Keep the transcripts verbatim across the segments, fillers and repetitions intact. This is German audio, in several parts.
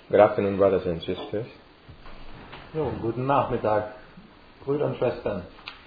Good afternoon, brothers and sisters. Jo, guten Nachmittag, Brüder und Schwestern.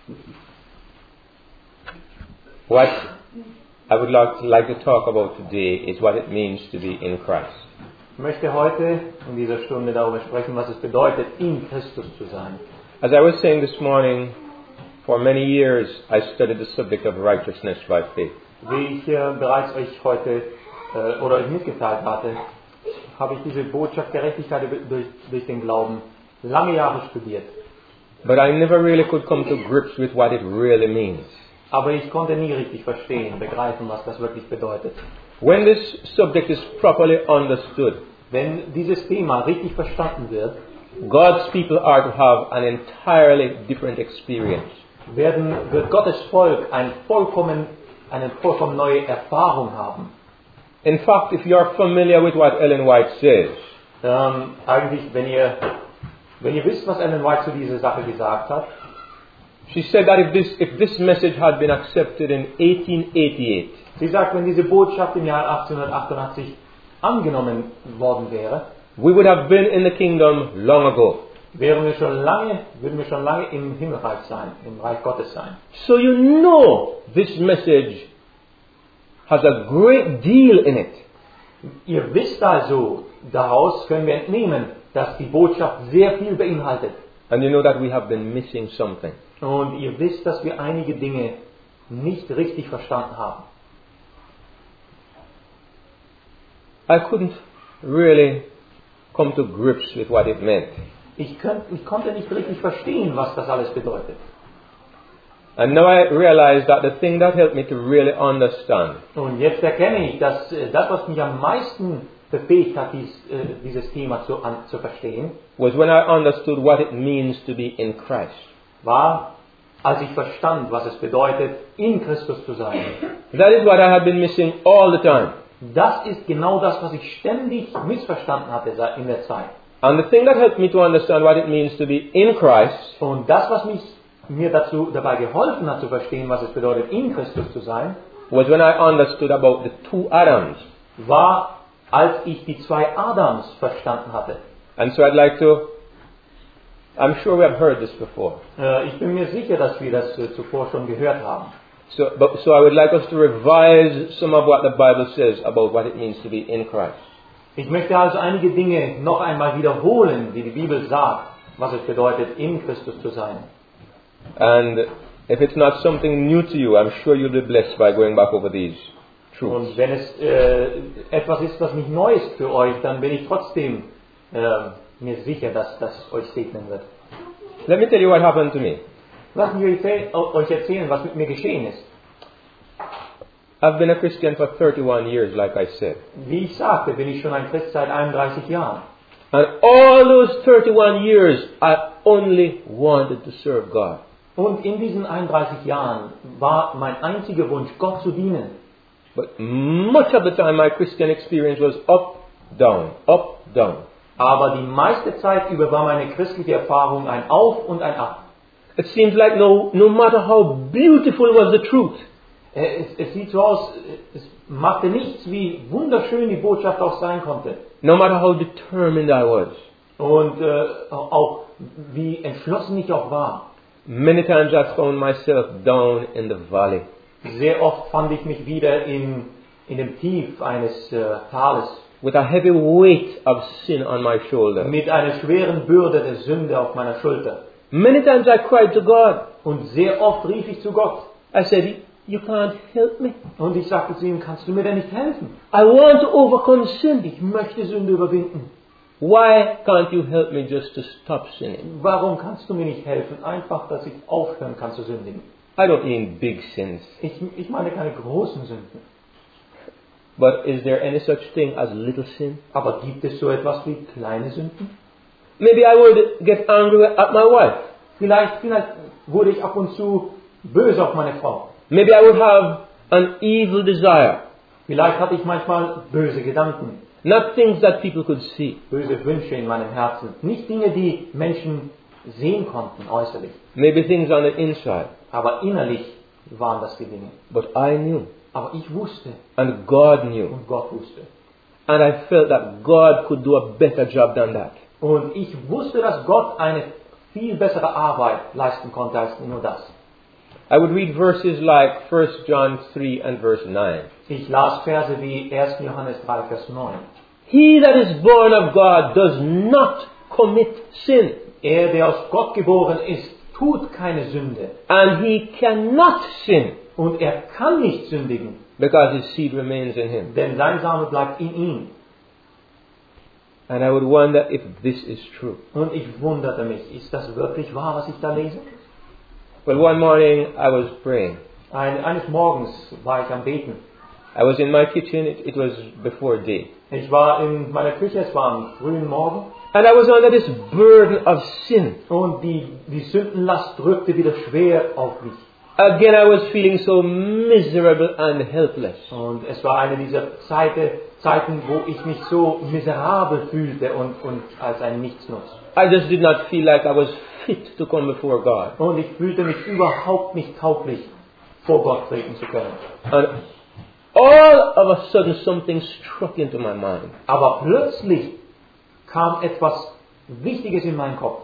What I would like to, like to talk about today is what it means to be in Christ. Ich möchte heute in dieser Stunde darüber sprechen, was es bedeutet, in Christus zu sein. As I was saying this morning, for many years I studied the subject of righteousness by faith. Wie ich äh, bereits euch heute äh, oder euch mitgeteilt hatte, habe ich diese Botschaft Gerechtigkeit durch, durch den Glauben lange Jahre studiert. But I never really could come to grips with what it really means. Aber ich konnte nie richtig verstehen, begreifen, was das wirklich bedeutet. When this subject is properly understood, Wenn dieses Thema richtig verstanden wird, God's people are to have an entirely different experience. werden, wird Gottes Volk ein vollkommen, eine vollkommen neue Erfahrung haben. In fact, if you are familiar with what Ellen White says, Ähm, eigentlich, wenn ihr, wenn ihr wisst, was Ellen White zu dieser Sache gesagt hat, she said that if this, if this message had been accepted in eighteen eighty-eight, sie sagt, wenn diese Botschaft im Jahr achtzehnhundertachtundachtzig angenommen worden wäre, we would have been in the kingdom long ago. wären wir schon lange, würden wir schon lange im Himmelreich sein, im Reich Gottes sein. So you know this message has a great deal in it. Ihr wisst also, daraus können wir entnehmen, dass die Botschaft sehr viel beinhaltet. And you know that we have been missing something. Und ihr wisst, dass wir einige Dinge nicht richtig verstanden haben. I couldn't really come to grips with what it meant. Ich, könnt, ich konnte nicht richtig verstehen, was das alles bedeutet. And now I realize that the thing that helped me to really understand Und jetzt erkenne ich, dass äh, das, was mich am meisten befähigt hat, dies, äh, dieses Thema zu, an, zu verstehen, was when I understood what it means to be in Christ. war, als ich verstand, was es bedeutet, in Christus zu sein. That is what I had been missing all the time. Das ist genau das, was ich ständig missverstanden hatte in der Zeit. And the thing that helped me to understand what it means to be in Christ Und das, was mich, mir dazu, dabei geholfen hat zu verstehen, was es bedeutet, in Christus zu sein, was when I understood about the two Adams. war, als ich die zwei Adams verstanden hatte. And so I'd like to, I'm sure we have heard this before. Äh, ich bin mir sicher, dass wir das äh, zuvor schon gehört haben. So, but, so I would like us to revise some of what the Bible says about what it means to be in Christ. Ich möchte also einige Dinge noch einmal wiederholen, die die Bibel sagt, was es bedeutet, in Christus zu sein. And if it's not something new to you, I'm sure you'll be blessed by going back over these truths. Und wenn es äh, etwas ist, was nicht neu ist für euch, dann bin ich trotzdem äh, mir sicher, dass das euch segnen wird. Let me tell you what happened to me. Lasst mich euch erzählen, was mit mir geschehen ist. I've been a Christian for thirty-one years, like I said. Wie ich sagte, bin ich schon ein Christ seit einunddreißig Jahren. And all those thirty-one years, I only wanted to serve God. Und in diesen einunddreißig Jahren war mein einziger Wunsch, Gott zu dienen. But much of the time my Christian experience was up, down, up, down. Aber die meiste Zeit über war meine christliche Erfahrung ein Auf und ein Ab. It seems like no, no matter how beautiful was the truth, Es, es sieht so aus, es machte nichts, wie wunderschön die Botschaft auch sein konnte. no matter how determined I was, Und äh, auch wie entschlossen ich auch war. many times I found myself down in the valley. Sehr oft fand ich mich wieder in, in dem Tief eines äh, Tales with a heavy weight of sin on my shoulder. mit einer schweren Bürde der Sünde auf meiner Schulter. Many times I cried to God. Und sehr oft rief ich zu Gott. I said, you can't help me. Und ich sagte zu ihm, kannst du mir denn nicht helfen? I want to overcome sin. Ich möchte Sünde überwinden. Why can't you help me just to stop sinning? Warum kannst du mir nicht helfen? Einfach, dass ich aufhören kann zu sündigen. I don't mean big sins. Ich, ich meine keine großen Sünden. But is there any such thing as little sin? Aber gibt es so etwas wie kleine Sünden? Maybe I would get angry at my wife. Vielleicht, vielleicht wurde ich ab und zu böse auf meine Frau. Maybe I would have an evil desire. Vielleicht hatte ich manchmal böse Gedanken, Not things that people could see. böse Wünsche in meinem Herzen. Nicht Dinge, die Menschen sehen konnten äußerlich. Maybe things on the inside. Aber innerlich waren das die Dinge. But I knew. Aber ich wusste And God knew. und Gott wusste. And I felt that God could do a better job than that. Und ich wusste, dass Gott eine viel bessere Arbeit leisten konnte als nur das. I would read verses like First John three and verse nine. Ich las Verse wie erster Johannes drei, Vers neun. He that is born of God does not commit sin. Er, der aus Gott geboren ist, tut keine Sünde. And he cannot sin, Und er kann nicht sündigen, because his seed remains in him. denn sein Same bleibt in ihm. And I would wonder if this is true. Und ich wunderte mich, ist das wirklich wahr, was ich da lese? Well, one morning I was praying. Ein, eines Morgens war ich am Beten. I was in my kitchen, it, it was before day. Ich war in meiner Küche, es war am frühen Morgen. And I was under this burden of sin. Und die, die Sündenlast drückte wieder schwer auf mich. Again, I was feeling so miserable and helpless. Und es war eine dieser Zeiten, Zeiten, wo ich mich so miserabel fühlte und, und als ein Nichtsnutz. I just did not feel like I was fit to come before God. Und ich fühlte mich überhaupt nicht tauglich, vor Gott treten zu können. And all of a sudden something struck into my mind. Aber plötzlich kam etwas Wichtiges in meinen Kopf.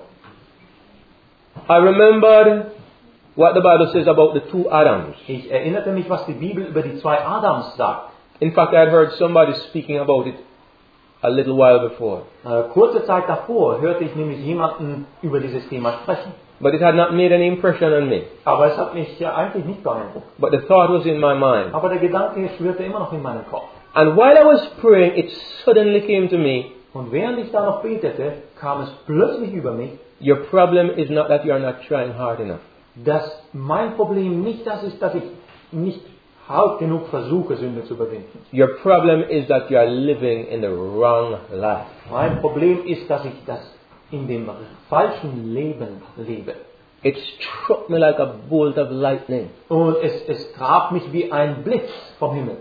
I remembered what the Bible says about the two Adams. Ich erinnerte mich, was die Bibel über die zwei Adams sagt. In fact, I had heard somebody speaking about it a little while before. Äh, kurze Zeit davor hörte ich nämlich jemanden über dieses Thema sprechen. But it had not made any impression on me. Aber es hat mich ja eigentlich nicht beeindruckt. But the thought was in my mind. Aber der Gedanke schwirrte immer noch in meinem Kopf. And while I was praying, it suddenly came to me, Und während ich da noch betete, kam es plötzlich über mich, your problem is not that you are not trying hard enough. dass mein Problem nicht das ist, dass ich nicht hart genug versuche, Sünde zu überwinden. Your problem is that you are living in the wrong life. Mein Problem ist, dass ich das in dem falschen Leben lebe. It struck me like a bolt of lightning. Und es, es traf mich wie ein Blitz vom Himmel.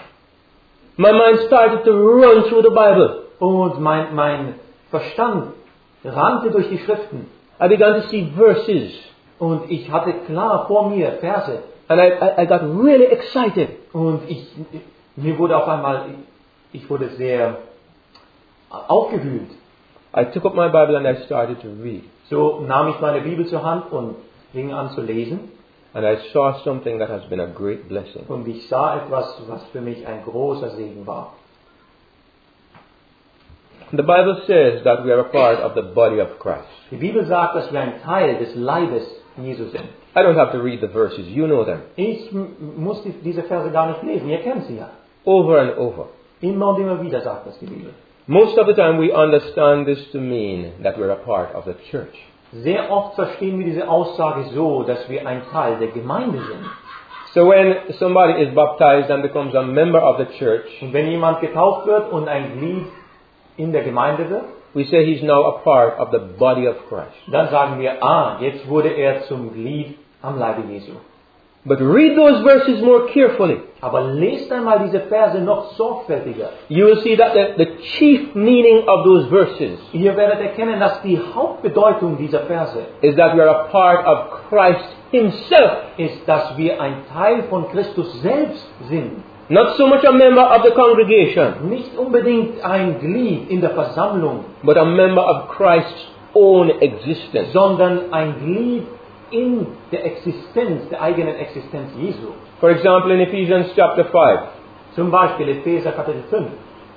My mind started to run through the Bible. Und mein, mein Verstand rannte durch die Schriften. I began to see verses. Und ich hatte klar vor mir Verse. And I, I, I got really excited. Und ich, mir wurde auf einmal, ich wurde sehr aufgewühlt. I took up my Bible and I started to read. So nahm ich meine Bibel zur Hand und fing an zu lesen. And I saw something that has been a great blessing. Und ich sah etwas, was für mich ein großer Segen war. The Bible says that we are a part of the body of Christ. Die Bibel sagt, dass wir ein Teil des Leibes Jesu sind. I don't have to read the verses, you know them. Ich m- muss die, diese Verse gar nicht lesen, ihr kennt sie ja. Over and over. Immer und immer wieder sagt das die Bibel. Most of the time we understand this to mean that we're a part of the church. Sehr oft verstehen wir diese Aussage so, dass wir ein Teil der Gemeinde sind. So when somebody is baptized and becomes a member of the church, Und wenn jemand getauft wird und ein Glied in der Gemeinde wird, we say he's now a part of the body of Christ. dann sagen wir, ah, jetzt wurde er zum Glied am Leibe Jesu. But read those verses more carefully. Aber lest einmal diese Verse noch sorgfältiger. You will see that the, the chief meaning of those verses Ihr werdet erkennen, dass die Hauptbedeutung dieser Verse is that we are a part of Christ himself. ist, dass wir ein Teil von Christus selbst sind. Not so much a member of the congregation, Nicht unbedingt ein Glied in der Versammlung, but a member of Christ's own existence. sondern ein Glied in der Existenz, der eigenen Existenz Jesu. For example, in Ephesians chapter five, Zum Beispiel Epheser Kapitel fünf,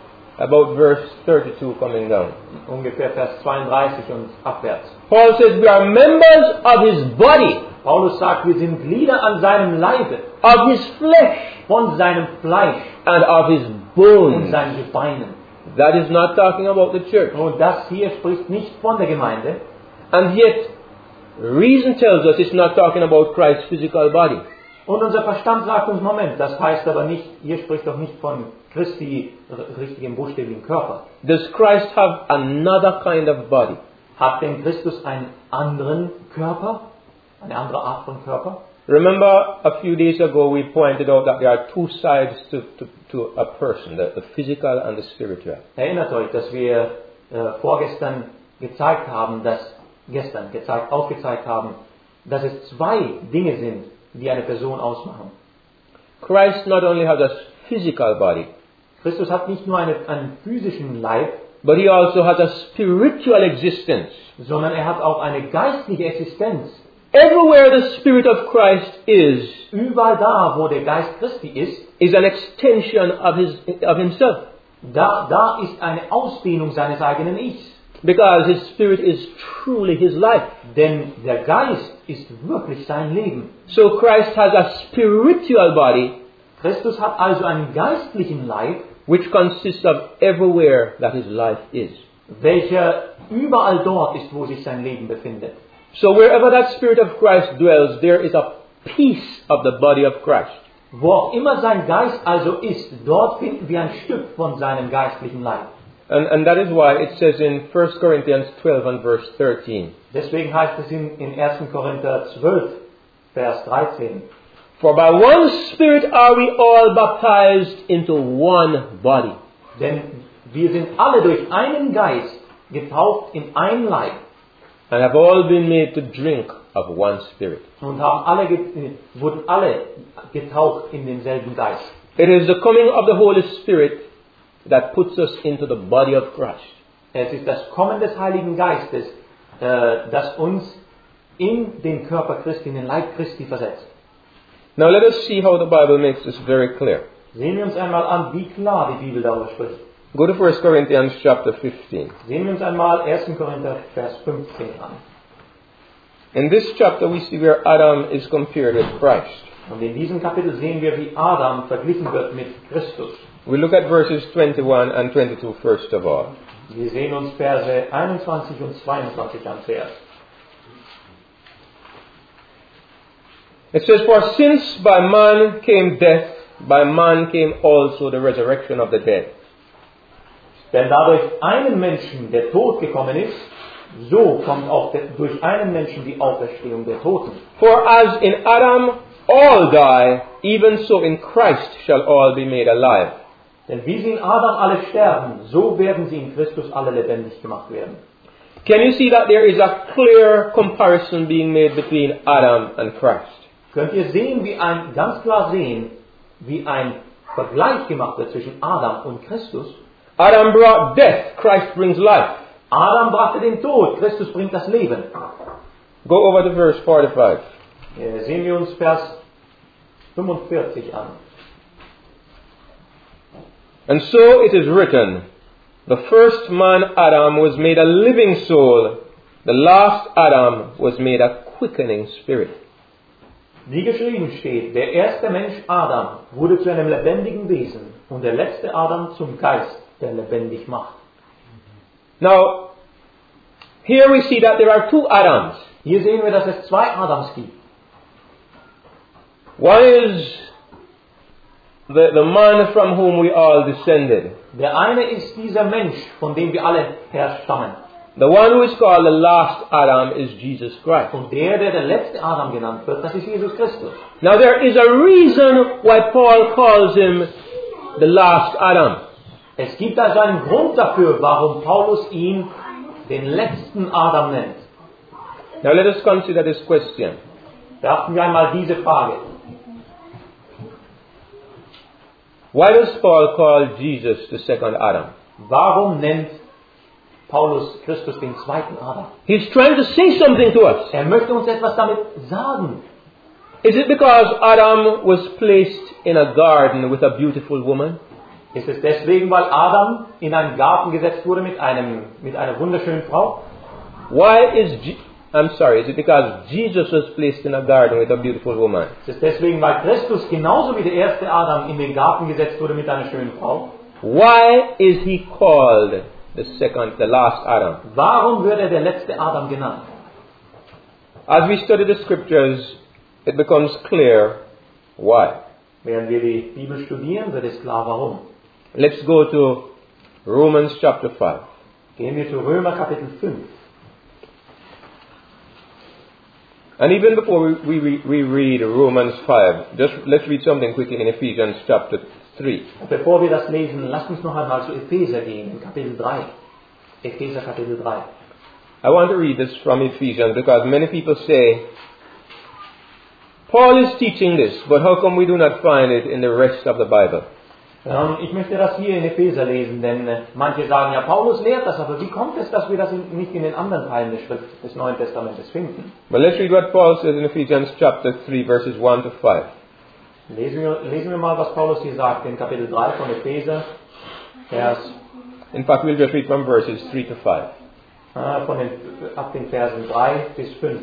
about verse thirty-two coming down. ungefähr Vers zweiunddreißig und abwärts. Paul says we are members of his body, Paulus sagt, wir sind Glieder an seinem Leibe, of his flesh, von seinem Fleisch and of his und bones. seinen Gebeinen. That is not talking about the church. Und das hier spricht nicht von der Gemeinde. And yet, reason tells us it's not talking about Christ's physical body. Und unser Verstand sagt uns, Moment, das heißt aber nicht, hier spricht doch nicht von Christi r- richtigem buchstäblichen Körper. Does Christ have another kind of body? Hat denn Christus einen anderen Körper? Eine andere Art von Körper? Remember a few days ago we pointed out that there are two sides to, to, to a person, the, the physical and the spiritual. Erinnert euch, dass wir äh, vorgestern gezeigt haben, dass, gestern gezeigt, aufgezeigt haben, dass es zwei Dinge sind, die eine Person ausmachen. Christ not only has a physical body, Christus hat nicht nur eine, einen physischen Leib, but he also has a spiritual existence. sondern er hat auch eine geistliche Existenz. Everywhere the Spirit of Christ is, Überall da, wo der Geist Christi ist, is an extension of his of himself. da, da ist eine Ausdehnung seines eigenen Ichs. Because his Spirit is truly his life. Denn der Geist ist wirklich sein Leben. So Christ has a spiritual body Christus hat also einen geistlichen Leib, which consists of everywhere that his life is. welcher überall dort ist, wo sich sein Leben befindet. So wherever that Spirit of Christ dwells, there is a piece of the body of Christ. Wo auch immer sein Geist also ist, dort finden wir ein Stück von seinem geistlichen Leib. And, and that is why it says in First Corinthians twelve and verse thirteen, Deswegen heißt es in, in ersten Korinther zwölf, Vers dreizehn, for by one Spirit are we all baptized into one body. denn wir sind alle durch einen Geist getauft in ein Leib And have all been made to drink of one Spirit. und haben alle get- wurden alle getaucht in denselben Geist. It is the coming of the Holy Spirit that puts us into the body of Christ. Es ist das Kommen des Heiligen Geistes, äh, das uns in den Körper Christi, in den Leib Christi versetzt. Now let us see how the Bible makes this very clear. Sehen wir uns einmal an, wie klar die Bibel darüber spricht. Go to First Corinthians chapter fifteen. Sehen wir uns einmal ersten Korinther, Vers fünfzehn an. In this chapter we see where Adam is compared with Christ. Und in diesem Kapitel sehen wir, wie Adam verglichen wird mit Christus. We look at verses twenty-one and twenty-two first of all. Wir sehen uns Verse einundzwanzig und zweiundzwanzig an zuerst. It says, for since by man came death, by man came also the resurrection of the dead. Denn da durch einen Menschen der Tod gekommen ist, so kommt auch der, durch einen Menschen die Auferstehung der Toten. For as in Adam all die, even so in Christ shall all be made alive. Denn wie sie in Adam alle sterben, so werden sie in Christus alle lebendig gemacht werden. Can you see that there is a clear comparison being made between Adam and Christ? Könnt ihr sehen, wie ein, ganz klar sehen, wie ein Vergleich gemacht wird zwischen Adam und Christus? Adam brought death, Christ brings life. Adam brachte den Tod, Christus bringt das Leben. Go over to verse forty-five. Äh, sehen wir uns Vers fünfundvierzig an. And so it is written, the first man Adam was made a living soul, the last Adam was made a quickening spirit. Wie geschrieben steht, der erste Mensch Adam wurde zu einem lebendigen Wesen und der letzte Adam zum Geist, der lebendig macht. Now, here we see that there are two Adams. Hier sehen wir, dass es zwei Adams gibt. One is the, the man from whom we all descended. Der eine ist dieser Mensch, von dem wir alle herstammen. The one who is called the last Adam is Jesus Christ. Und der, der der letzte Adam genannt wird, das ist Jesus Christus. Now there is a reason why Paul calls him the last Adam. Es gibt also einen Grund dafür, warum Paulus ihn den letzten Adam nennt. Now let us consider this question. Beachten wir einmal diese Frage. Why does Paul call Jesus the second Adam? Warum nennt Paulus Christus den zweiten Adam? He's trying to say something to us. Er möchte uns etwas damit sagen. Is it because Adam was placed in a garden with a beautiful woman? Ist es deswegen, weil Adam in einen Garten gesetzt wurde mit, einem, mit einer wunderschönen Frau? Why is Je- I'm sorry, is it because Jesus was placed in a garden with a beautiful woman? Ist es deswegen, weil Christus genauso wie der erste Adam in den Garten gesetzt wurde mit einer schönen Frau? Why is he called the second, the last Adam? Warum wird er der letzte Adam genannt? As we study the scriptures, it becomes clear why. Während wir die Bibel studieren, wird es klar, warum. Let's go to Romans chapter five. Gehen wir zu Römer Kapitel fünf. And even before we, we, we, we read Romans five, just let's read something quickly in Ephesians chapter three. Und bevor wir das lesen, lasst uns noch einmal zu Epheser gehen, in Kapitel drei. Epheser Kapitel drei. I want to read this from Ephesians because many people say, Paul is teaching this, but how come we do not find it in the rest of the Bible? Ähm, ich möchte das hier in Epheser lesen, denn äh, manche sagen, ja, Paulus lehrt das, aber wie kommt es, dass wir das in, nicht in den anderen Teilen der Schrift des Neuen Testamentes finden? But let's read what Paul says in Ephesians chapter three, verses one to five. Lesen wir, lesen wir mal, was Paulus hier sagt in Kapitel drei von Epheser, Vers, In fact, we'll just read from verses three to five. äh, von den, ab den Versen drei bis fünf.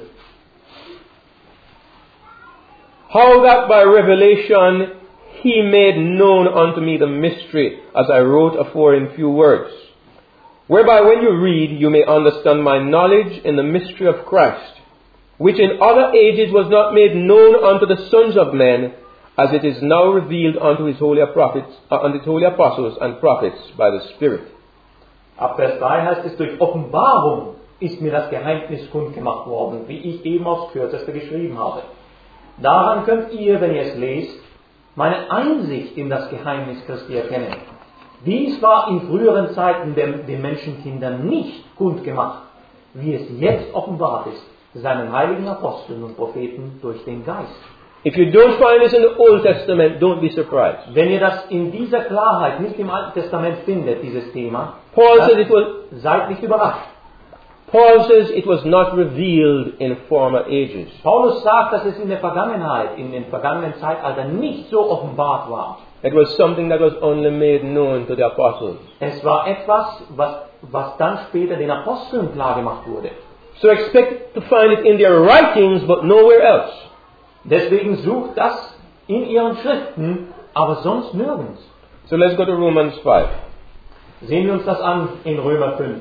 How that by revelation he made known unto me the mystery, as I wrote afore in few words, whereby when you read you may understand my knowledge in the mystery of Christ, which in other ages was not made known unto the sons of men, as it is now revealed unto his holy prophets, uh, unto his holy apostles and prophets by the Spirit. Ab Vers drei heißt es, durch Offenbarung ist mir das Geheimnis kundgemacht worden, wie ich eben aufs Kürzeste geschrieben habe. Daran könnt ihr, wenn ihr es lest, meine Einsicht in das Geheimnis Christi erkennen. Dies war in früheren Zeiten den, den Menschenkindern nicht kundgemacht, wie es jetzt offenbart ist, seinen heiligen Aposteln und Propheten durch den Geist. If you don't find this in the Old Testament, don't be surprised. Wenn ihr das in dieser Klarheit nicht im Alten Testament findet, dieses Thema, Paul dann says it was, seid nicht überrascht. Paul says it was not revealed in former ages. Paulus sagt, dass es in der Vergangenheit, in den vergangenen Zeitaltern nicht so offenbart war. It was something that was only made known to the apostles. Es war etwas, was, was dann später den Aposteln klargemacht wurde. So expect to find it in their writings, but nowhere else. Deswegen sucht das in ihren Schriften, aber sonst nirgends. So let's go to Romans five. Sehen wir uns das an in Römer fünf.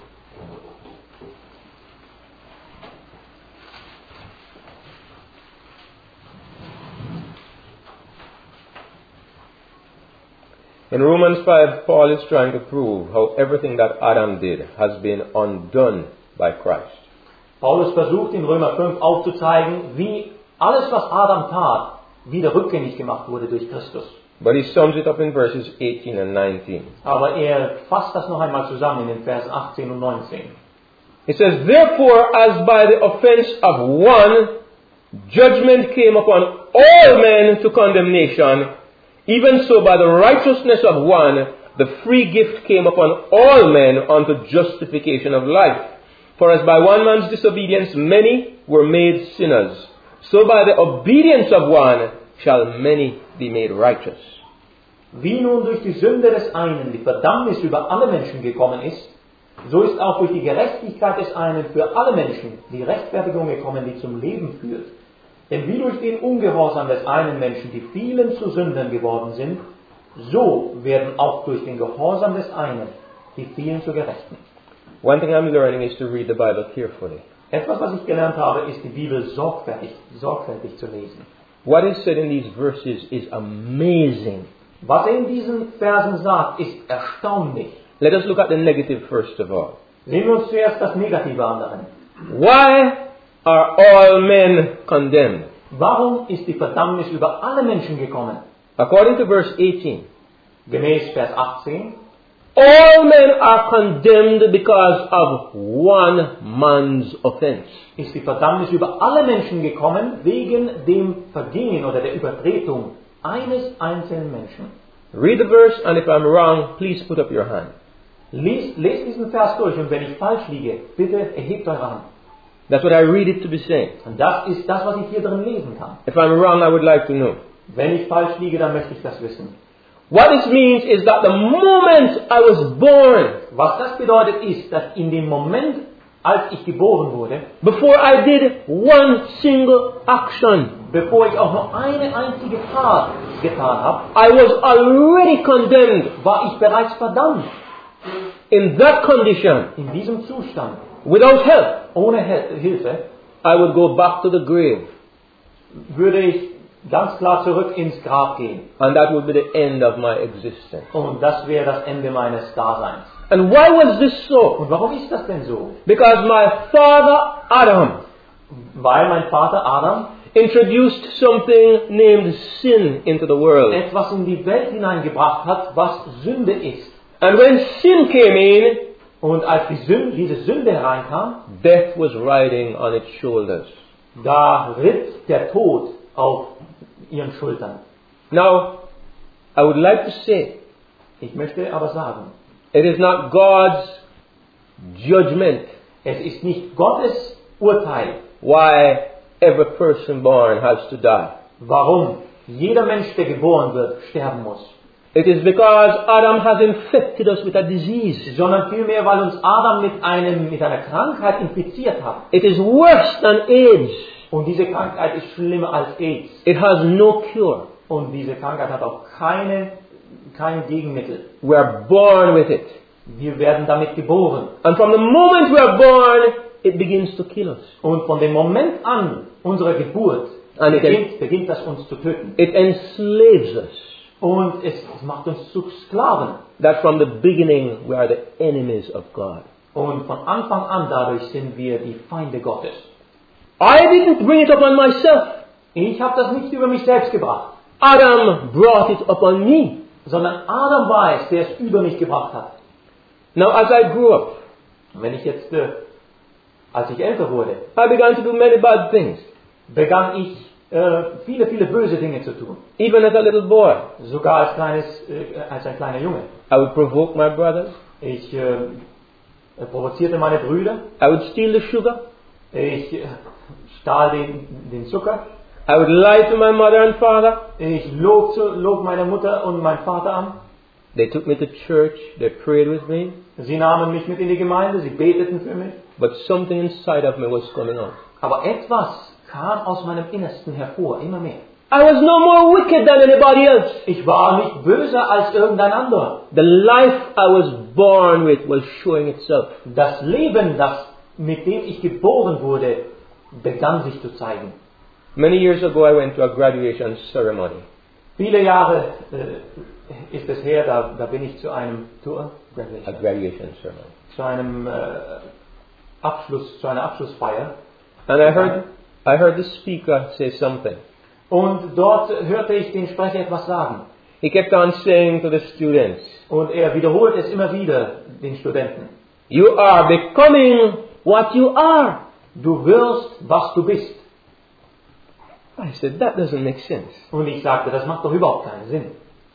In Romans five, Paul is trying to prove how everything that Adam did has been undone by Christ. Paulus versucht in Römer fünf aufzuzeigen, wie alles, was Adam tat, wieder rückgängig gemacht wurde durch Christus. But he sums it up in verses eighteen and nineteen. Aber er fasst das noch einmal zusammen in den Versen achtzehn und neunzehn. He says, therefore, as by the offense of one, judgment came upon all men to condemnation, even so by the righteousness of one, the free gift came upon all men unto justification of life. For as by one man's disobedience many were made sinners, so by the obedience of one shall many be made righteous. Wie nun durch die Sünde des einen die Verdammnis über alle Menschen gekommen ist, so ist auch durch die Gerechtigkeit des einen für alle Menschen die Rechtfertigung gekommen, die zum Leben führt. Denn wie durch den Ungehorsam des einen Menschen die vielen zu Sündern geworden sind, so werden auch durch den Gehorsam des einen die vielen zu Gerechten. One thing I'm learning is to read the Bible carefully. Etwas, was ich gelernt habe, ist die Bibel sorgfältig, sorgfältig zu lesen. What is said in these verses is amazing. Was er in diesen Versen sagt, ist erstaunlich. Let us look at the negative first of all. Sehen wir uns zuerst das Negative an. Why are all men condemned? Warum ist die Verdammnis über alle Menschen gekommen? According to verse eighteen, Gemäß Vers achtzehn, all men are condemned because of one man's offense. ist die Verdammnis über alle Menschen gekommen wegen dem Vergehen oder der Übertretung eines einzelnen Menschen. Read the verse, and if I'm wrong, please put up your hand. Lest, lest diesen Vers durch und wenn ich falsch liege, bitte erhebt eure Hand. That's what I read it to be saying. Und das ist das, was ich hier drin lesen kann. If I'm wrong, I would like to know. Wenn ich falsch liege, dann möchte ich das wissen. What this means is that the moment I was born, Was das bedeutet ist, dass in dem Moment, als ich geboren wurde, before I did one single action, bevor ich auch nur eine einzige Tat getan habe, I was already condemned. war ich bereits verdammt. In that condition, In diesem Zustand, without help, ohne Hel- Hilfe, I would go back to the grave. würde ich ganz klar zurück ins Grab gehen. And that would be the end of my existence. Und das wäre das Ende meines Daseins. And why was this so? Und warum ist das denn so? Because my father Adam Weil mein Vater Adam introduced something named sin into the world. etwas in die Welt hineingebracht hat, was Sünde ist. And when sin came in, Und als die Sünde, diese Sünde hereinkam, death was riding on its shoulders. da ritt der Tod auf ihren Schultern. Now, I would like to say, Ich möchte aber sagen, it is not God's judgment es ist nicht Gottes Urteil, why every person born has to die. warum jeder Mensch, der geboren wird, sterben muss. It is because Adam has infected us with a disease. Sondern vielmehr, weil uns Adam mit, einem, mit einer Krankheit infiziert hat. It is worse than AIDS. Und diese Krankheit ist schlimmer als AIDS. It has no cure. Und diese Krankheit hat auch keine, kein Gegenmittel. We are born with it. Wir werden damit geboren. And from the moment we are born, it begins to kill us. Und von dem Moment an unserer Geburt And it, beginnt, beginnt das uns zu töten. it enslaves us. Und es, es macht uns zu Sklaven. That from the beginning we are the enemies of God. Und von Anfang an dadurch sind wir die Feinde Gottes. I didn't bring it upon myself. Ich habe das nicht über mich selbst gebracht, Adam brought it upon me. sondern Adam war es, der es über mich gebracht hat. Now as I grew up, Und wenn ich jetzt, äh, als ich älter wurde, I began to do many bad things. begann ich äh, viele, viele böse Dinge zu tun. Even as a little boy, Sogar als, kleines, äh, als ein kleiner Junge. I would provoke my brothers. Ich äh, provozierte meine Brüder. I would steal the sugar. Ich äh, stahl den, den Zucker. I would lie to my mother and father. Ich log, zu, log meine Mutter und meinen Vater an. They took me to church. They prayed with me. Sie nahmen mich mit in die Gemeinde. Sie beteten für mich. But something inside of me was coming out. Aber etwas kam aus meinem Innersten hervor, immer mehr. I was no more wicked than anybody else. Ich war nicht böser als irgendein anderer. The life I was born with was showing itself. Das Leben, das, mit dem ich geboren wurde, begann sich zu zeigen. Many years ago I went to a graduation ceremony. Viele Jahre äh, ist es her, da, da bin ich zu einem Tour, A graduation ceremony. zu einem äh, Abschluss, zu einer Abschlussfeier. And I heard, I heard the speaker say something. Und dort hörte ich den Sprecher etwas sagen. He kept on saying to the students, Und er wiederholt es immer wieder den Studenten. you are becoming what you are. Du wirst, was du bist. I said, that doesn't make sense. Und ich sagte, das macht doch überhaupt keinen Sinn.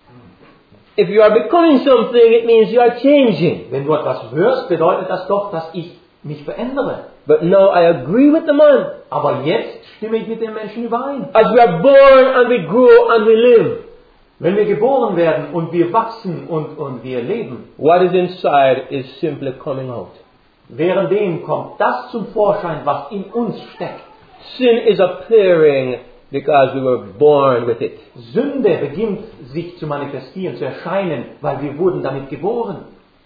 If you are becoming something, it means you are changing. Wenn du etwas wirst, bedeutet das doch, dass ich mich verändere. But now I agree with the man. Aber jetzt stimme ich mit dem Menschen überein. As we are born and we grow and we live, Wenn wir geboren werden und wir wachsen und, und wir leben, what is inside is simply coming out. währenddem kommt das zum Vorschein, was in uns steckt. Sin is appearing because we were born with it. Sünde beginnt sich zu manifestieren, zu erscheinen, weil wir wurden damit geboren.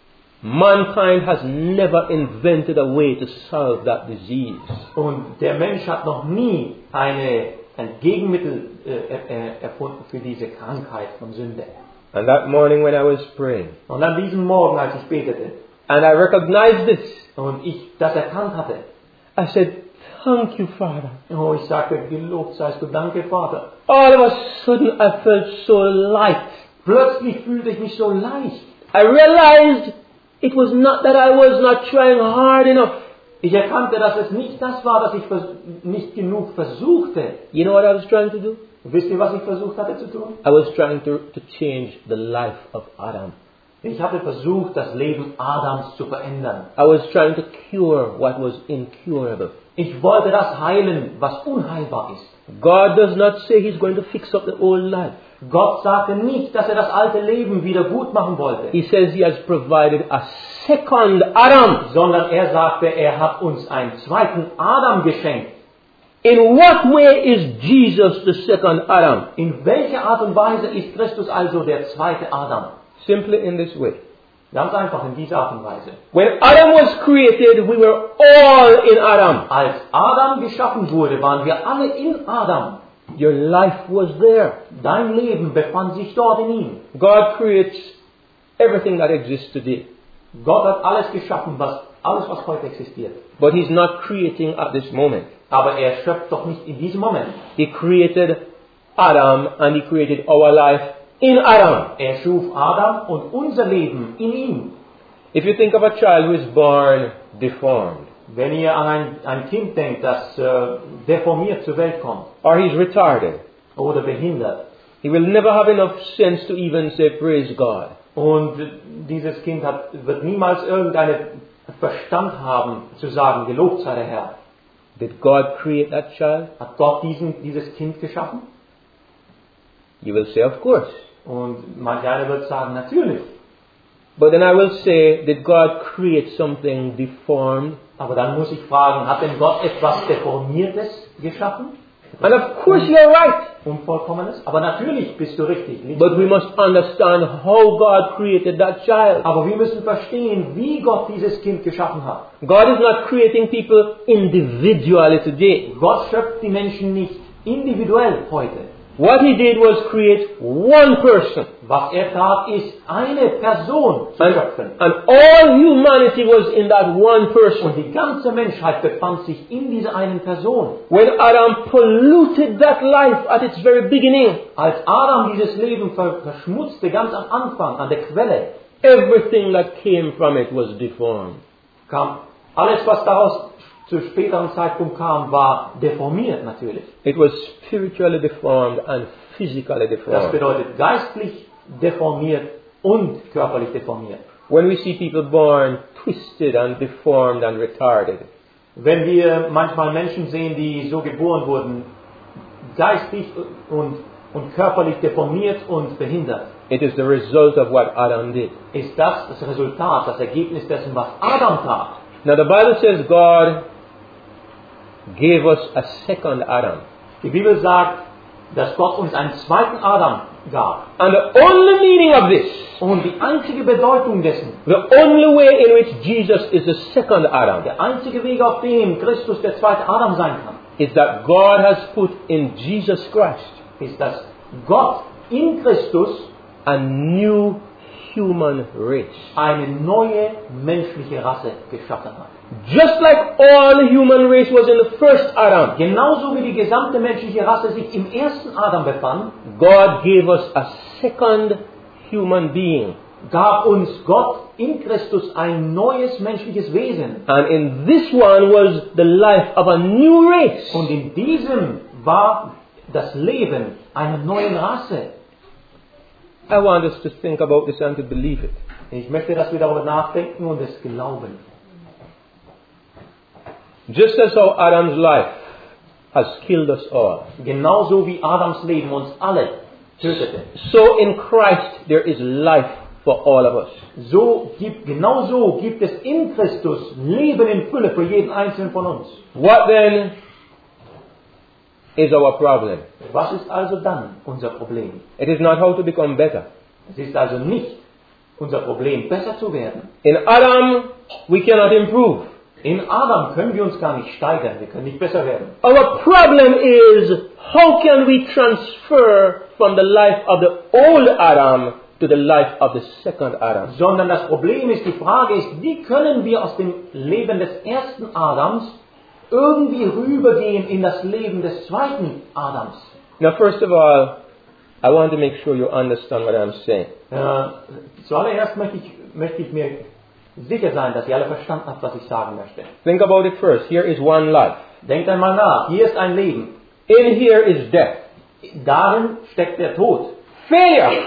Mankind has never invented a way to solve that disease. Und der Mensch hat noch nie eine, ein Gegenmittel äh, äh, erfunden für diese Krankheit von Sünde. And that morning when I was praying, Und an diesem Morgen, als ich betete and I recognized this, und ich das erkannt hatte, I said, thank you, Father. oh, ich sagte, gelobt seist du, danke Vater. All of a sudden I felt so light. Plötzlich fühlte ich mich so leicht. I realized it was not that I was not trying hard enough. Ich erkannte, dass es nicht das war, dass ich vers- nicht genug versuchte. You know what I was trying to do? Wisst ihr, was ich versucht hatte zu tun? I was trying to, to change the life of Adam. Ich hatte versucht, das Leben Adams zu verändern. I was trying to cure what was incurable. Ich wollte das heilen, was unheilbar ist. God does not say He's going to fix up the old life. Gott sagte nicht, dass er das alte Leben wieder gut machen wollte, He says He has provided a second Adam. sondern er sagte, er hat uns einen zweiten Adam geschenkt. In what way is Jesus the second Adam? In welcher Art und Weise ist Christus also der zweite Adam? Simply in this way. Ganz einfach in dieser Art und Weise. When Adam was created, we were all in Adam. Als Adam geschaffen wurde, waren wir alle in Adam. Your life was there. Dein Leben befand sich dort in ihm. God creates everything that exists today. Gott hat alles geschaffen, was, alles was heute existiert. But He's not creating at this moment. Aber er schöpft doch nicht in diesem Moment. He created Adam and He created our life in Adam. Er schuf Adam und unser Leben in ihm. If you think of a child who is born deformed, Wenn ihr an ein, ein Kind denkt, das äh, deformiert zur Welt kommt or he's retarded, oder behindert, He will never have enough sense to even say, praise God. Und dieses Kind hat, wird niemals irgendeinen Verstand haben, zu sagen, gelobt sei der Herr. Did God create that child? Hat Gott diesen, dieses Kind geschaffen? You will say, of course. Und manch einer wird sagen, natürlich. But then I will say, did God create something deformed? Aber dann muss ich fragen, hat denn Gott etwas Deformiertes geschaffen? And of course you're right. Unvollkommenes? Aber natürlich bist du richtig. But we must understand how God created that child. Aber wir müssen verstehen, wie Gott dieses Kind geschaffen hat. God is not creating people individually today. Gott schöpft die Menschen nicht individuell heute. What he did was create one person. Was er tat, ist eine Person zu And, schöpfen. and all humanity was in that one person. Und die ganze Menschheit befand sich in dieser einen Person. When Adam polluted that life at its very beginning, Als Adam dieses Leben ver verschmutzte, ganz am Anfang, an der Quelle, everything that came from it was deformed. kam alles, was daraus zu späteren Zeitpunkt kam, war deformiert natürlich. It was spiritually deformed and physically Das deformed. bedeutet geistlich deformiert und körperlich deformiert. When we see people born twisted and deformed and retarded, Wenn wir manchmal Menschen sehen, die so geboren wurden, geistig und, und körperlich deformiert und behindert, it is the result of what Adam did. ist das das Resultat, das Ergebnis dessen, was Adam tat. Now the Bible says God gave us a second Adam. Die Bibel sagt, dass Gott uns einen zweiten Adam gab. And the only meaning of this, Und die einzige Bedeutung dessen, the only way in which Jesus is the second Adam, der einzige Weg, auf dem Christus der zweite Adam sein kann, is that God has put in Jesus Christ ist, dass Gott in Christus a new human race. eine neue menschliche Rasse geschaffen hat. Just like all the human race was in the first Adam, Genauso wie die gesamte menschliche Rasse sich im ersten Adam befand, God gave us a second human being. gab uns Gott in Christus ein neues menschliches Wesen. And in this one was the life of a new race. Und in diesem war das Leben einer neuen Rasse. I want us to think about this and to believe it. Ich möchte, dass wir darüber nachdenken und es glauben. Just as how Adam's life has killed us all, Genauso wie Adams Leben uns alle tötete. so in Christ there is life for all of us. So gibt, genauso gibt es in Christus Leben in Fülle für jeden einzelnen von uns. What then is our problem? Was ist also dann unser Problem? It is not how to become better. Es ist also nicht unser Problem, besser zu werden. In Adam, we cannot improve. In Adam können wir uns gar nicht steigern, wir können nicht besser werden. Our problem is, how can we transfer from the life of the old Adam to the life of the second Adam? Sondern das Problem ist, die Frage ist, wie können wir aus dem Leben des ersten Adams irgendwie rübergehen in das Leben des zweiten Adams? Now, first of all, I want to make sure you understand what I'm saying. Äh, zuallererst möchte ich, möchte ich mir sicher sein, dass ihr alle verstanden habt, was ich sagen möchte. Think about it first. Here is one life. Denkt einmal nach, hier ist ein Leben. In here is death. Darin steckt der Tod. Failure.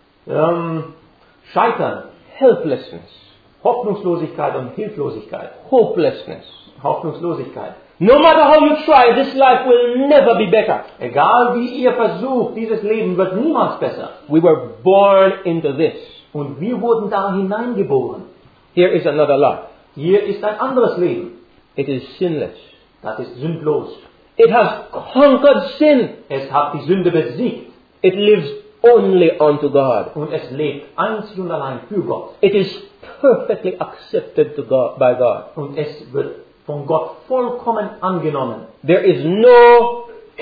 Ähm, Scheitern, Helplessness. Hoffnungslosigkeit und Hilflosigkeit. Hopelessness. Hoffnungslosigkeit. No matter how you try, this life will never be better. Egal wie ihr versucht, dieses Leben wird niemals besser. We were born into this. Und wir wurden da hineingeboren. Here is another life. Hier ist ein anderes Leben. It is sinless. Das ist sündlos. It has conquered sin. Es hat die Sünde besiegt. It lives only unto God. Und es lebt einzig und allein für Gott. It is perfectly accepted to God, by God. Und es wird von Gott vollkommen angenommen. There is no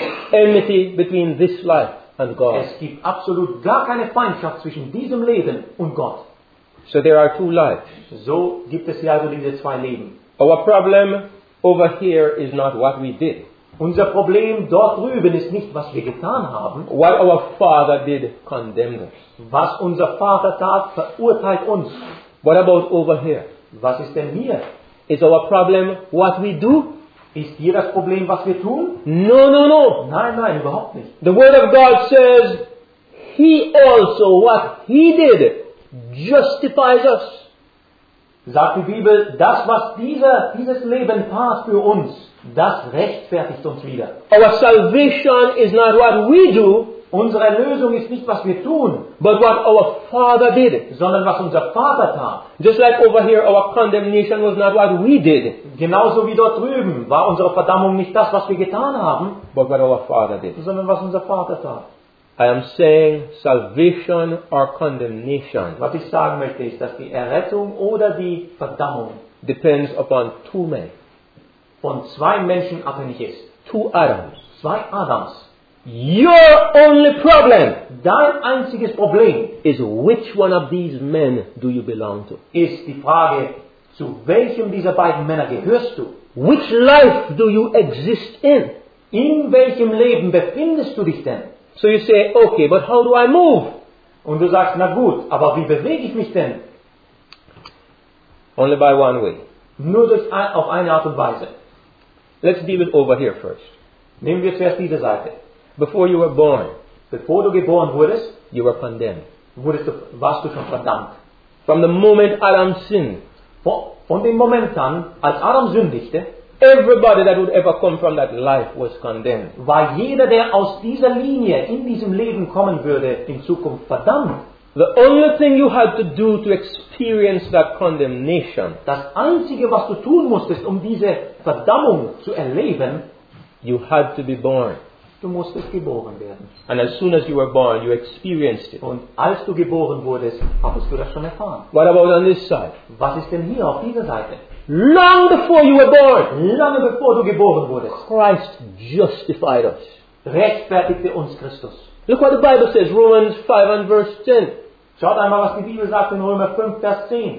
enmity between this life and God. Es gibt absolut gar keine Feindschaft zwischen diesem Leben und Gott. So there are two lives. So gibt es hier also diese zwei Leben. Our problem over here is not what we did. Unser Problem dort drüben ist nicht, was wir getan haben. What our Father did condemned us. Was unser Vater tat, verurteilt uns. What about over here? Was ist denn hier? Is our problem what we do? Ist hier das Problem, was wir tun? No, no, no. Nein, nein, überhaupt nicht. The Word of God says, He also, what He did, justifies us. Sagt die Bibel, das, was dieser, dieses Leben tat für uns, das rechtfertigt uns wieder. Our salvation is not what we do, Unsere Erlösung ist nicht, was wir tun, but what our Father did. sondern was unser Vater tat. Just like over here, our condemnation was not what we did, Genauso wie dort drüben war unsere Verdammung nicht das, was wir getan haben, but what our Father did. sondern was unser Vater tat. I am saying salvation or condemnation Was ich sagen möchte, ist, dass die Errettung oder die Verdammung depends upon two men, von zwei Menschen abhängig ist. two Adams. Zwei Adams. Your only problem Dein einziges Problem is which one of these men do you belong to? ist die Frage, zu welchem dieser beiden Männer gehörst du? Which life do you exist in? In welchem Leben befindest du dich denn? So you say, okay, but how do I move? Und du sagst, na gut, aber wie bewege ich mich denn? Only by one way. Nur durch ein, auf eine Art und Weise. Let's deal with over here first. Nehmen wir zuerst diese Seite. Before you were born, Bevor du geboren wurdest, you were condemned. wurdest du, warst du schon verdammt. From the moment Adam sinned, Von, von dem Moment an, als Adam sündigte, everybody that would ever come from that life was condemned. war jeder, der aus dieser Linie in diesem Leben kommen würde, in Zukunft verdammt. The only thing you had to do to experience that condemnation, Das Einzige, was du tun musstest, um diese Verdammung zu erleben, you had to be born. du musstest geboren werden. And as soon as you were born, you experienced it. Und als du geboren wurdest, hattest du das schon erfahren. What about on this side? Was ist denn hier auf dieser Seite? Long before you were born, Lange bevor du geboren wurdest, Christ justified us. rechtfertigte uns Christus. Look what the Bible says, Romans five and verse ten. Schaut einmal, was die Bibel sagt in Römer fünf, Vers zehn.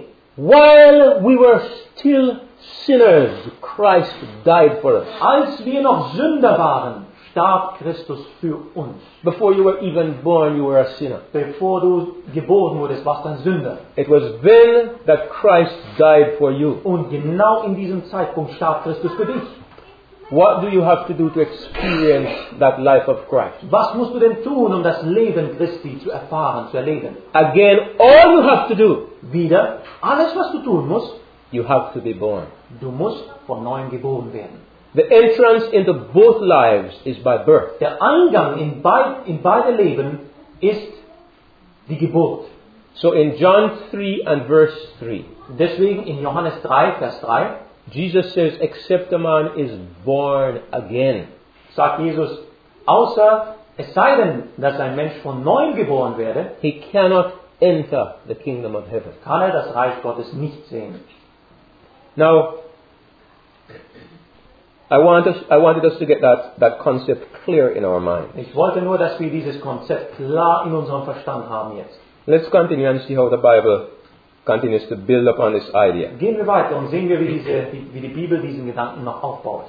While we were still sinners, Christ died for us. Als wir noch Sünder waren, starb Christus für uns. Before you were even born, you were a sinner. Bevor du geboren wurdest, warst du ein Sünder. It was then that Christ died for you. Und genau in diesem Zeitpunkt starb Christus für dich. What do you have to do to experience that life of Christ? Was musst du denn tun, um das Leben Christi zu erfahren, zu erleben? Again, all you have to do, Wieder, alles was du tun musst, you have to be born. du musst von neuem geboren werden. The entrance into both lives is by birth. Der Eingang in, beid, in beide Leben ist die Geburt. So in John three and verse three, Deswegen in Johannes drei, Vers drei, Jesus says, except a man is born again. sagt Jesus, außer es sei denn, dass ein Mensch von neuem geboren werde, He cannot enter the kingdom of heaven. kann er das Reich Gottes nicht sehen. Now, I, want us, I wanted us to get that, that concept clear in our mind. Ich wollte nur, dass wir dieses Konzept klar in unserem Verstand haben jetzt. Let's continue and see how the Bible continues to build upon this idea. Gehen wir weiter und sehen wir, wie, diese, wie die Bibel diesen Gedanken noch aufbaut.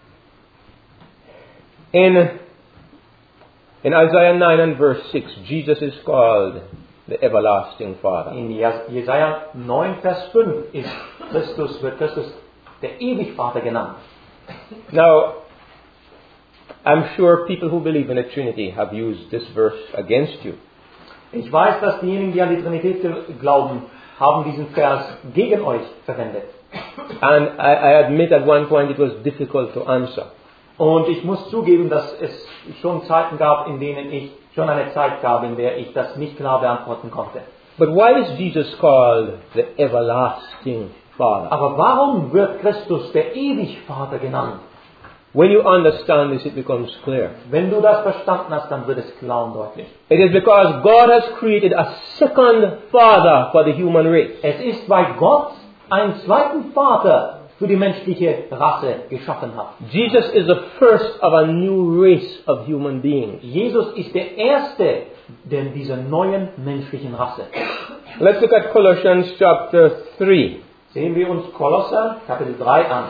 In, in Isaiah nine and verse six, Jesus is called the everlasting Father. In Jesaja neun, Vers fünf ist Christus, wird Christus der Ewigvater genannt. Now, I'm sure people who believe in the Trinity have used this verse against you. Ich weiß, dass diejenigen, die an die Trinität glauben, haben diesen Vers gegen euch verwendet. And I, I admit at one point it was difficult to answer. Und ich muss zugeben, dass es schon Zeiten gab, in denen ich, schon eine Zeit gab, in der ich das nicht klar beantworten konnte. But why is Jesus called the everlasting Father? Aber warum wird Christus der Ewigvater genannt? When you understand this, it becomes clear. Wenn du das verstanden hast, dann wird es klar und deutlich. It is because God has created a second Father for the human race. Es ist, weil Gott einen zweiten Vater für die menschliche Rasse geschaffen hat. Jesus is the first of a new race of human beings. Jesus ist der erste denn dieser neuen menschlichen Rasse. Let's look at Colossians chapter three. Sehen wir uns Kolosser Kapitel drei an.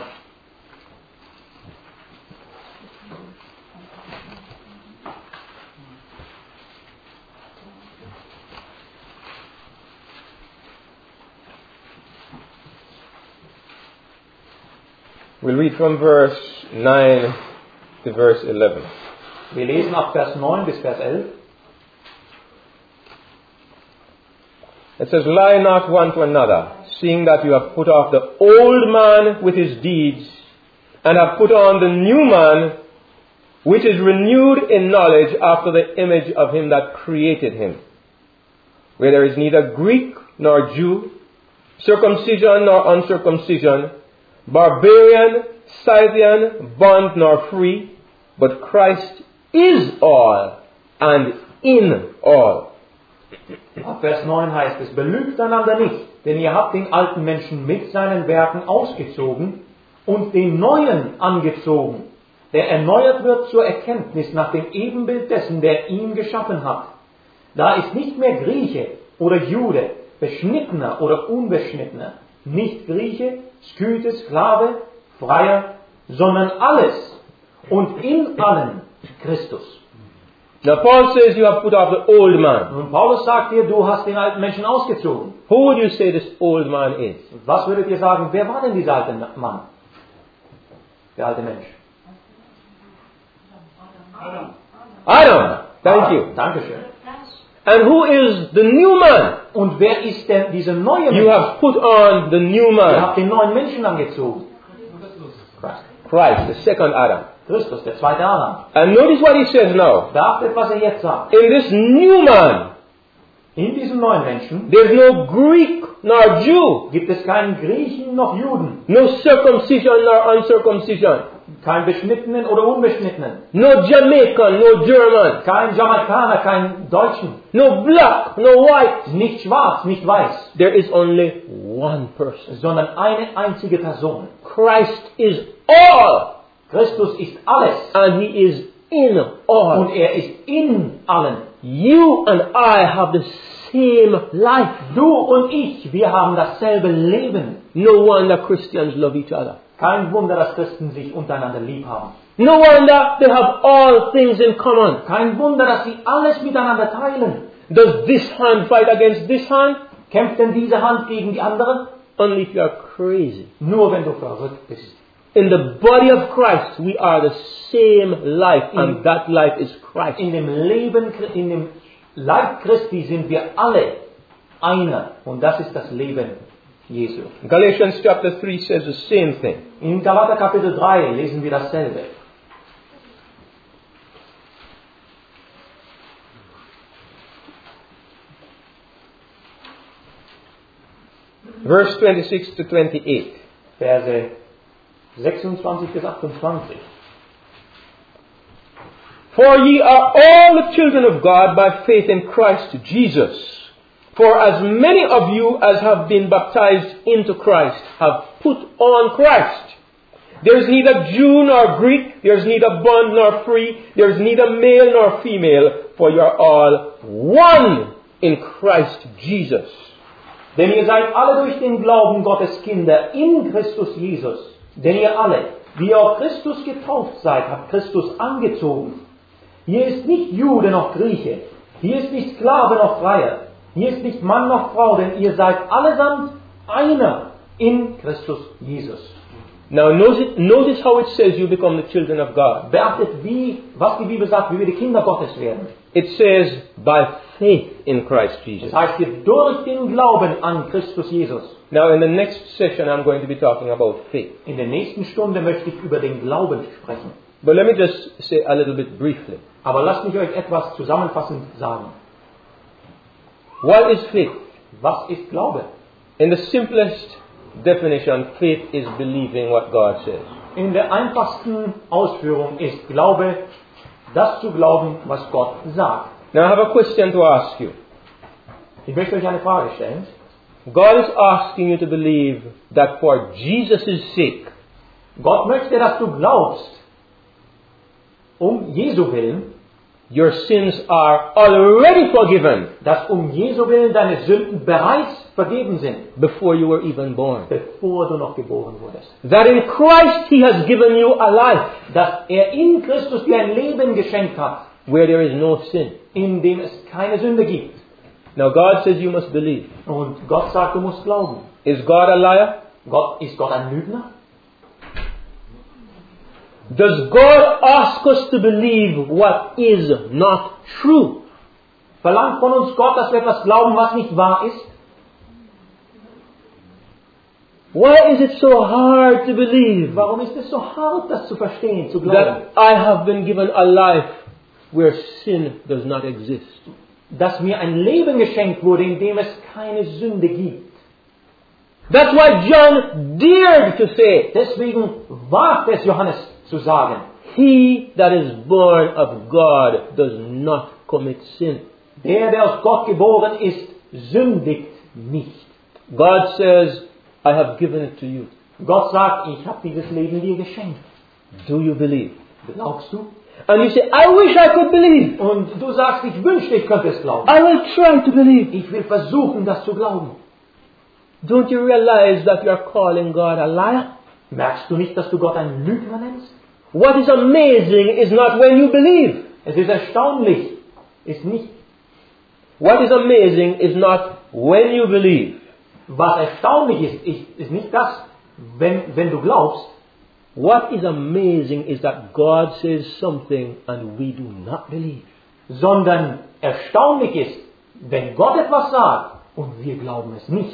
We'll read from verse nine to verse eleven. Wir lesen ab Vers neun bis Vers elf. It says, lie not one to another, seeing that you have put off the old man with his deeds, and have put on the new man, which is renewed in knowledge after the image of him that created him, where there is neither Greek nor Jew, circumcision nor uncircumcision, barbarian, Scythian, bond nor free, but Christ is all and in all. Ab Vers neun heißt es, belügt einander nicht, denn ihr habt den alten Menschen mit seinen Werken ausgezogen und den neuen angezogen, der erneuert wird zur Erkenntnis nach dem Ebenbild dessen, der ihn geschaffen hat. Da ist nicht mehr Grieche oder Jude, Beschnittener oder Unbeschnittener, nicht Grieche, Skythe, Sklave, Freier, sondern alles und in allen Christus. Now Paul says you have put off the old man. Nun Paulus sagt dir, du hast den alten Menschen ausgezogen. Who would you say this old man is? Was würdet ihr sagen, wer war denn dieser alte Mann? Der alte Mensch. Adam. Adam. Thank Ah, you. Dankeschön. And who is the new man? Und wer ist denn dieser neue You Mensch? have put on the new Ihr man. habt den neuen Menschen angezogen. Christ. Christ, the second Adam. Christus, der zweite Adam. And notice what he says now. Beachtet, was er jetzt sagt. In this new man, In diesem neuen Menschen there's no Greek nor Jew, gibt es keinen Griechen noch Juden, no circumcision nor uncircumcision, keinen Beschnittenen oder Unbeschnittenen, no Jamaican, no German, keinen Jamaikaner, keinen Deutschen, no black, no white. nicht schwarz, nicht weiß, There is only one person. sondern eine einzige Person. Christ is all, Christus ist alles and he is in all. und er ist in allen. You and I have the same life. Du und ich, wir haben dasselbe Leben. No wonder Christians love each other. Kein Wunder, dass Christen sich untereinander lieb haben. No wonder they have all things in common. Kein Wunder, dass sie alles miteinander teilen. Does this hand fight against this hand? Kämpft denn diese Hand gegen die andere? Only if you are crazy. Nur wenn du verrückt bist. In the body of Christ, we are the same life, and that life is Christ. In dem Leben, in dem Leib Christi sind wir alle einer. Und das ist das Leben Jesu. Galatians chapter three says the same thing. In Galater Kapitel drei lesen wir dasselbe. Verse twenty-six to twenty-eight. Verse sechsundzwanzig bis achtundzwanzig. For ye are all the children of God by faith in Christ Jesus. For as many of you as have been baptized into Christ have put on Christ. There is neither Jew nor Greek, there is neither bond nor free, there is neither male nor female, for you are all one in Christ Jesus. Denn ihr seid alle durch den Glauben Gottes Kinder in Christus Jesus. Denn ihr alle, die ihr auf Christus getauft seid, habt Christus angezogen. Hier ist nicht Jude noch Grieche, hier ist nicht Sklave noch Freier, hier ist nicht Mann noch Frau, denn ihr seid allesamt einer in Christus Jesus. Now notice, notice how it says you become the children of God. Beachtet, wie, was die Bibel sagt, wie wir die Kinder Gottes werden. It says by faith in Christ Jesus. Das heißt hier durch den Glauben an Christus Jesus. Now in the next session I'm going to be talking about faith. In der nächsten Stunde möchte ich über den Glauben sprechen. But let me just say a little bit briefly. Aber lasst mich euch etwas zusammenfassend sagen. What is faith? Was ist Glaube? In the simplest definition, faith is believing what God says. In der einfachsten Ausführung ist Glaube, das zu glauben, was Gott sagt. Now I have a question to ask you. Ich möchte euch eine Frage stellen. God is asking you to believe that for Jesus' sake, Gott möchte, dass du glaubst, um Jesu Willen, your sins are already forgiven dass um Jesu Willen deine Sünden bereits vergeben sind, before you were even born. bevor du noch geboren wurdest. That in Christ He has given you a life Dass er in Christus dir ein Leben geschenkt hat, where there is no sin. in dem es keine Sünde gibt. Now God says you must believe. Und Gott sagt, du musst glauben. Is God a liar? Gott, ist Gott ein Lügner? Does God ask us to believe what is not true? Verlangt von uns Gott, dass wir etwas glauben, was nicht wahr ist? Why is it so hard to believe Warum ist es so hart, das zu verstehen, zu glauben? that I have been given a life where sin does not exist? Dass mir ein Leben geschenkt wurde, in dem es keine Sünde gibt. That's why John dared to say, Deswegen wagt es Johannes zu sagen, he that is born of God does not commit sin. der, der aus Gott geboren ist, sündigt nicht. God says, I have given it to you. Gott sagt, ich habe dieses Leben dir geschenkt. Do you believe? Glaubst du? And you say, I wish I could believe. Und du sagst, ich wünschte, ich könnte es glauben. I will try to believe. Ich will versuchen, das zu glauben. Don't you realize that you are calling God a liar? Merkst du nicht, dass du Gott einen Lügner nennst? What is amazing is not when you believe. Es ist erstaunlich, ist nicht. What is amazing is not when you believe. Was erstaunlich ist, ist, ist nicht das, wenn, wenn du glaubst. What is amazing is that God says something and we do not believe. Sondern erstaunlich ist, wenn Gott etwas sagt und wir glauben es nicht.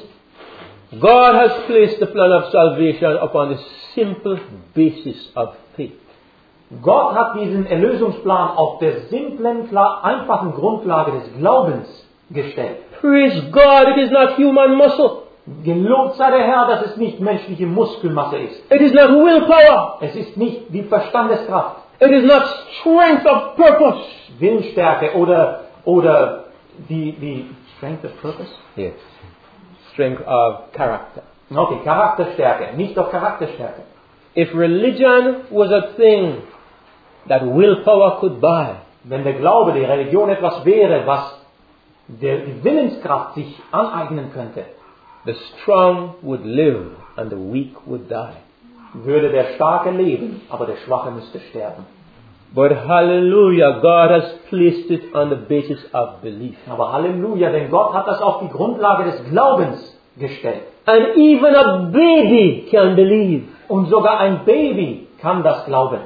God has placed the plan of salvation upon the simple basis of faith. Gott hat diesen Erlösungsplan auf der simplen, klar, einfachen Grundlage des Glaubens gestellt. Praise God, it is not human muscle. Gelobt sei der Herr, dass es nicht menschliche Muskelmasse ist. It is not willpower. Es ist nicht die Verstandeskraft, It is not strength of purpose. Willensstärke oder, oder die, die Strength of Purpose? Yes. Strength of character. Okay, Charakterstärke, nicht auf Charakterstärke. If religion was a thing that willpower could buy, Wenn der Glaube, die Religion etwas wäre, was der, die Willenskraft sich aneignen könnte, the strong would live and the weak would die. würde der Starke leben, aber der Schwache müsste sterben. But hallelujah, God has placed it on the basis of belief. Aber Halleluja, denn Gott hat das auf die Grundlage des Glaubens gestellt. And even a baby can believe. Und sogar ein Baby kann das glauben.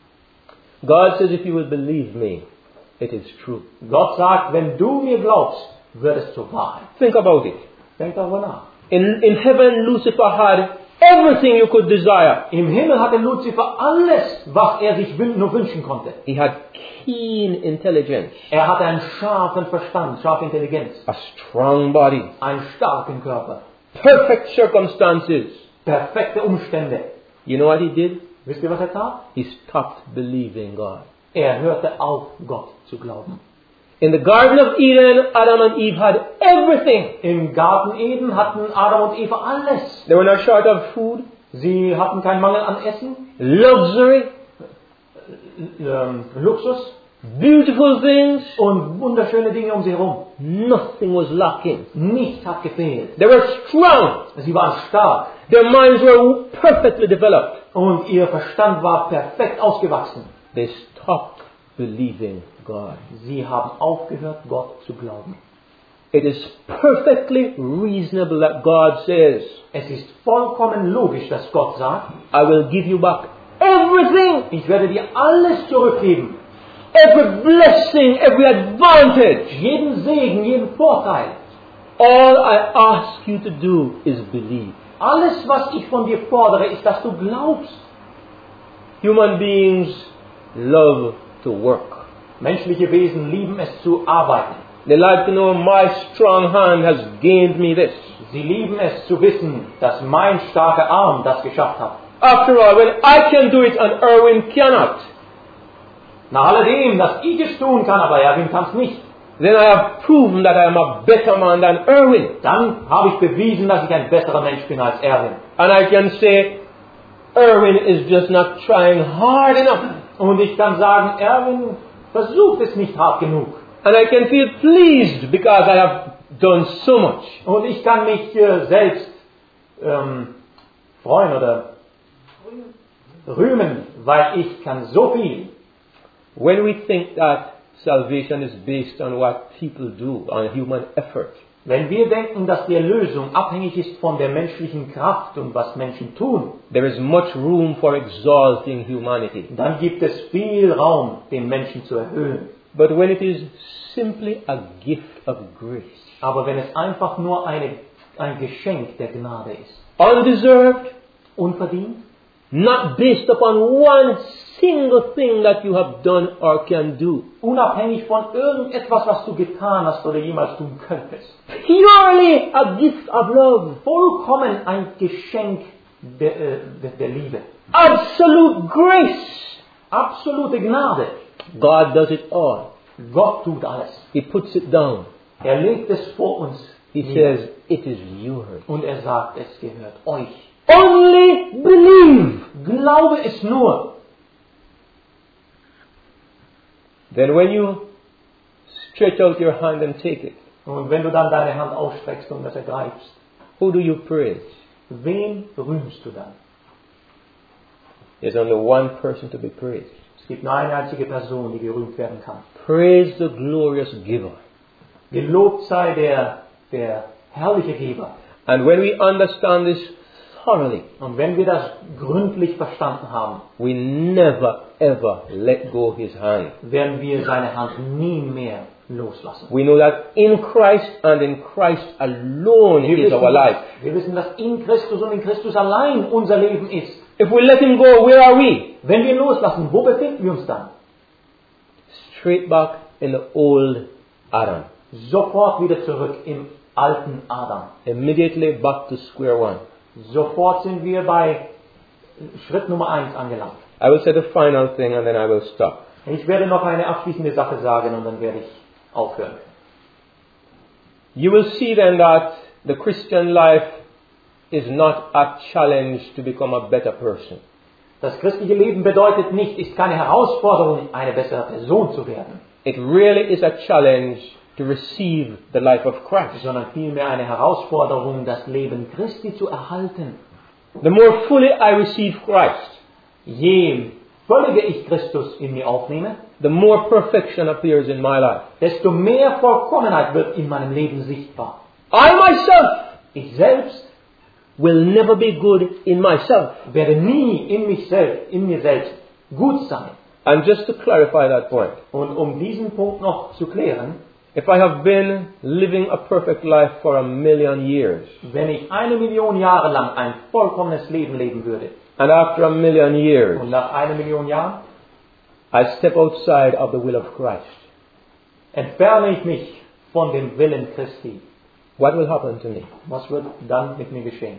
God says, if you will believe me, it is true. Gott sagt, wenn du mir glaubst, wird es zur Wahrheit. Think about it. Denk darüber nach. In, in heaven, Lucifer had everything you could desire. Im Himmel hatte Luzifer alles, was er sich wün- nur wünschen konnte. He had keen intelligence, Er hatte einen scharfen Verstand, scharfe Intelligenz, a strong body, einen starken Körper, perfect circumstances. perfekte Umstände. You know what he did? Wisst ihr, was er tat? He stopped believing God. Er hörte auf, Gott zu glauben. In the Garden of Eden, Adam and Eve had everything. Im Garten Eden hatten Adam und Eva alles. They were not short of food, Sie hatten keinen Mangel an Essen, luxury, ähm, Luxus beautiful things. und wunderschöne Dinge um sie herum. Nothing was lacking. Nichts hat gefehlt. They were strong. Sie waren stark Their minds were perfectly developed. und ihr Verstand war perfekt ausgewachsen. They stopped believing God. Sie haben aufgehört, Gott zu glauben. It is perfectly reasonable that God says, Es ist vollkommen logisch, dass Gott sagt, I will give you back everything, ich werde dir alles zurückgeben. every blessing, every advantage. Jeden Segen, jeden Vorteil. All I ask you to do is believe. Alles, was ich von dir fordere, ist, dass du glaubst. Human beings love to work. Menschliche Wesen lieben es zu arbeiten. They like to know my strong hand has gained me this. Sie lieben es zu wissen, dass mein starker Arm das geschafft hat. After all, when I can do it and Erwin cannot, Nach alledem, dass ich es tun kann, aber Erwin kann es nicht, then I have proven that I am a better man than Erwin. dann habe ich bewiesen, dass ich ein besserer Mensch bin als Erwin. And I can say, Erwin is just not trying hard enough. Und ich kann sagen, Erwin versucht es nicht hart genug. And I can feel pleased because I have done so much. Und ich kann mich äh, selbst ähm, freuen oder rühmen, weil ich kann so viel. When we think that salvation is based on what people do, on human effort, Wenn wir denken, dass die Erlösung abhängig ist von der menschlichen Kraft und was Menschen tun, there is much room for exalting humanity. dann gibt es viel Raum, den Menschen zu erhöhen. But when it is simply a gift of grace, Aber wenn es einfach nur eine, ein Geschenk der Gnade ist, undeserved, unverdient, not based upon one single thing that you have done or can do. unabhängig von irgendetwas, was du getan hast oder jemals tun könntest. Purely a gift of love. Vollkommen ein Geschenk der, äh, der, der Liebe. Absolute grace. Absolute Gnade. God does it all. Gott tut alles. He puts it down. Er legt es vor uns. He nieder. says, it is yours. Und er sagt, es gehört euch. Only believe. Glaube es nur. Then when you stretch out your hand and take it, Und wenn du dann deine Hand ausstreckst und das ergreifst, who do you praise? wen rühmst du dann? There's only one person to be praised. Es gibt nur eine einzige Person, die gerühmt werden kann. Praise the glorious giver. Gelobt sei der, der herrliche Geber. And when we understand this thoroughly, Und wenn wir das gründlich verstanden haben, we never ever let go his hand. werden wir seine Hand nie mehr loslassen. We know that in Christ and in Christ alone Wir is our life. wissen, wir wissen, dass in Christus und in Christus allein unser Leben ist. If we let him go, where are we? Wenn wir ihn loslassen, wo befinden wir uns dann? Straight back in the old Adam. Sofort wieder zurück im alten Adam. Immediately back to square one. Sofort sind wir bei Schritt Nummer eins angelangt. I will say the final thing and then I will stop. Ich werde noch eine abschließende Sache sagen und dann werde ich aufhören. You will see then that the Christian life is not a challenge to become a better person. Das christliche Leben bedeutet nicht, ist keine Herausforderung, eine bessere Person zu werden, It really is a challenge to receive the life of Christ. sondern vielmehr eine Herausforderung, das Leben Christi zu erhalten. The more fully I receive Christ, Je völliger ich Christus in mir aufnehme, the more perfection appears in my life. desto mehr Vollkommenheit wird in meinem Leben sichtbar. I myself Ich selbst will never be good in myself. werde nie in mich selbst, in mir selbst gut sein. And just to clarify that point, Und um diesen Punkt noch zu klären, if I have been living a perfect life for a million years, wenn ich eine Million Jahre lang ein vollkommenes Leben leben würde and after a million years und nach einer Million Jahren I step outside of the will of Christ, entferne ich mich von dem Willen Christi, what will happen to me? was wird dann mit mir geschehen?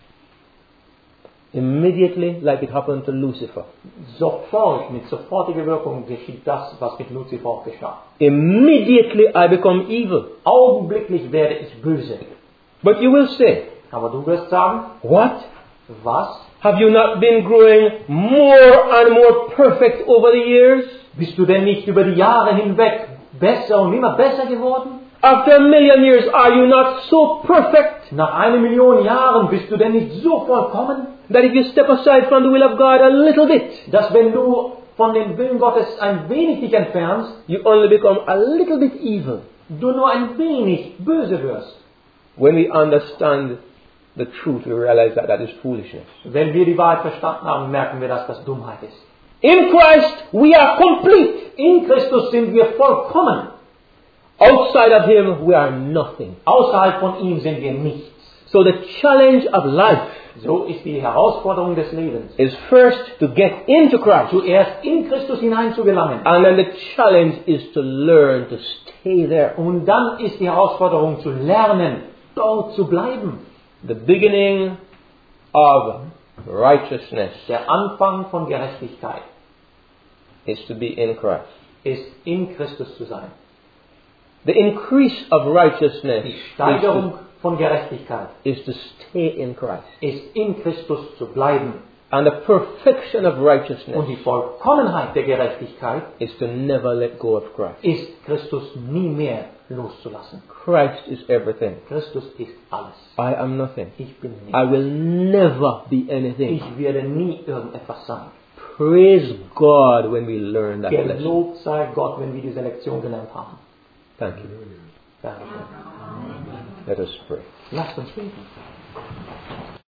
Immediately, like it happened to Lucifer. Sofort, mit sofortiger Wirkung geschieht das, was mit Luzifer auch geschah. Immediately I become evil. Augenblicklich werde ich böse. But you will say, Aber du wirst sagen, what? was? Have you not been growing more and more perfect over the years? Bist du denn nicht über die Jahre hinweg besser und immer besser geworden? After a million years, are you not so perfect Nach einer Million Jahren bist du denn nicht so vollkommen, that if you step aside from the will of God a little bit, dass wenn du von dem Willen Gottes ein wenig dich entfernst, you only become a little bit evil? du nur ein wenig böse wirst? When we understand the truth, we realize that that is foolishness. Wenn wir die Wahrheit verstanden haben, merken wir, dass das Dummheit ist. In Christ, we are complete. In Christus sind wir vollkommen. Outside of Him, we are nothing. Außerhalb von ihm sind wir nichts. So the challenge of life So ist die Herausforderung des Lebens. is first to get into Christ. Zuerst in Christus hineinzugelangen. And then the challenge is to learn to stay there. Und dann ist die Herausforderung zu lernen, dort zu bleiben. The beginning of righteousness Der Anfang von Gerechtigkeit is to be in Christ. ist in Christus zu sein. The increase of righteousness Die is Steigerung to, von Gerechtigkeit is to stay in Christ. ist in Christus zu bleiben. And the perfection of Und righteousness die Vollkommenheit der Gerechtigkeit is to never let go of Christ. ist Christus nie mehr loszulassen. Christ is everything. Christus ist alles. I am nothing. Ich bin I nichts. will never be anything. Ich werde nie irgendetwas sein. Praise God when we learn that lesson. Gelobt sei Gott, wenn wir diese Lektion gelernt haben. Thank you. Danke. Let us pray. Lasst uns beten.